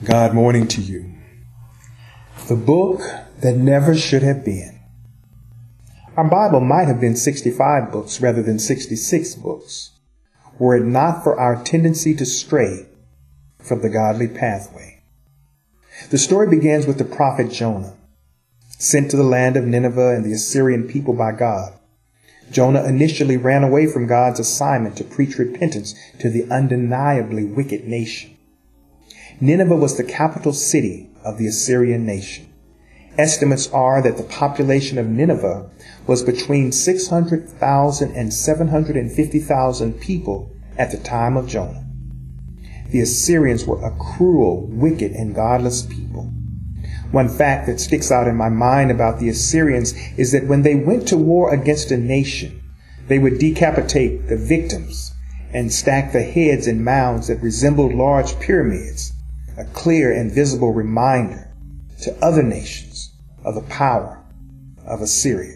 God morning to you. The book that never should have been. Our Bible might have been 65 books rather than 66 books, were it not for our tendency to stray from the godly pathway. The story begins with the prophet Jonah, sent to the land of Nineveh and the Assyrian people by God. Jonah initially ran away from God's assignment to preach repentance to the undeniably wicked nation. Nineveh was the capital city of the Assyrian nation. Estimates are that the population of Nineveh was between 600,000 and 750,000 people at the time of Jonah. The Assyrians were a cruel, wicked, and godless people. One fact that sticks out in my mind about the Assyrians is that when they went to war against a nation, they would decapitate the victims and stack the heads in mounds that resembled large pyramids, a clear and visible reminder to other nations of the power of Assyria.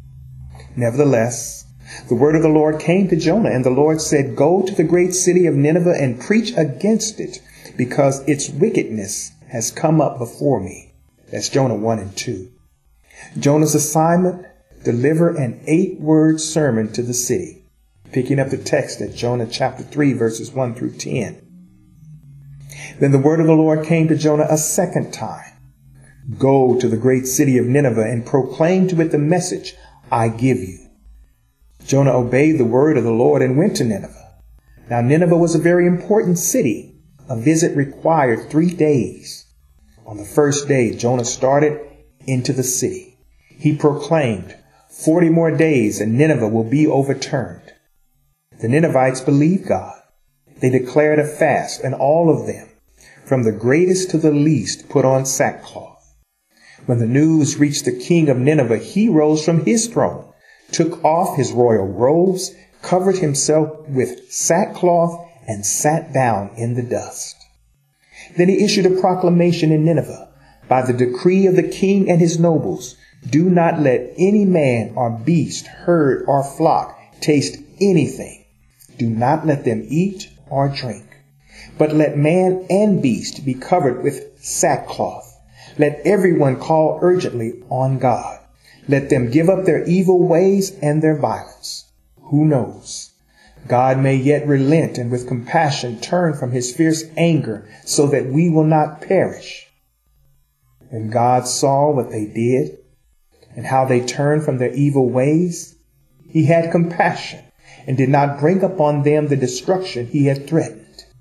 Nevertheless, the word of the Lord came to Jonah, and the Lord said, "Go to the great city of Nineveh and preach against it, because its wickedness has come up before me." That's Jonah 1 and 2. Jonah's assignment: deliver an 8-word sermon to the city. Picking up the text at Jonah chapter 3, verses 1 through 10. Then the word of the Lord came to Jonah a second time. "Go to the great city of Nineveh and proclaim to it the message I give you." Jonah obeyed the word of the Lord and went to Nineveh. Now Nineveh was a very important city. A visit required 3 days. On the first day, Jonah started into the city. He proclaimed, 40 more days and Nineveh will be overturned. The Ninevites believed God. They declared a fast, and all of them, from the greatest to the least, put on sackcloth. When the news reached the king of Nineveh, he rose from his throne, took off his royal robes, covered himself with sackcloth, and sat down in the dust. Then he issued a proclamation in Nineveh, "By the decree of the king and his nobles, do not let any man or beast, herd or flock taste anything. Do not let them eat or drink. But let man and beast be covered with sackcloth. Let everyone call urgently on God. Let them give up their evil ways and their violence. Who knows? God may yet relent and with compassion turn from his fierce anger so that we will not perish." When God saw what they did and how they turned from their evil ways, he had compassion and did not bring upon them the destruction he had threatened.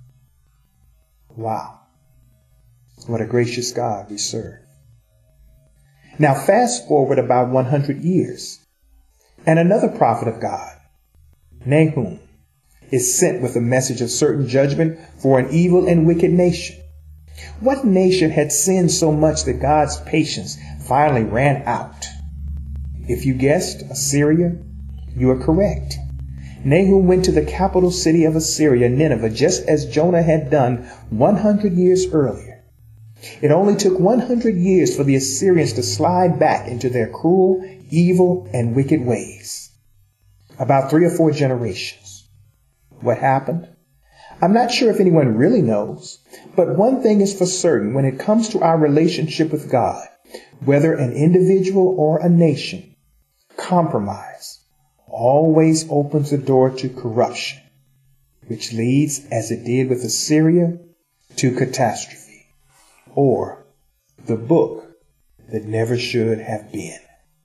Wow. What a gracious God we serve. Now fast forward about 100 years, and another prophet of God, Nahum, is sent with a message of certain judgment for an evil and wicked nation. What nation had sinned so much that God's patience finally ran out? If you guessed Assyria, you are correct. Nahum went to the capital city of Assyria, Nineveh, just as Jonah had done 100 years earlier. It only took 100 years for the Assyrians to slide back into their cruel, evil, and wicked ways. About 3 or 4 generations. What happened? I'm not sure if anyone really knows, but one thing is for certain: when it comes to our relationship with God, whether an individual or a nation, compromise always opens the door to corruption, which leads, as it did with Assyria, to catastrophe, or the book that never should have been.